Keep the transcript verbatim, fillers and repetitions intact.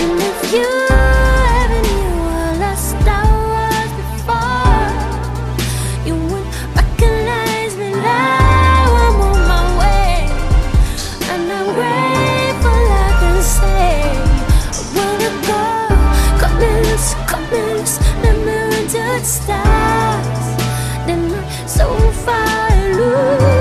And if you ever knew how lost I was before, you would recognize me now. I'm on my way, and I'm grateful I can say I wanna go. Cut me loose, cut me loose, let me run to the stars. Then I'm so far I lose.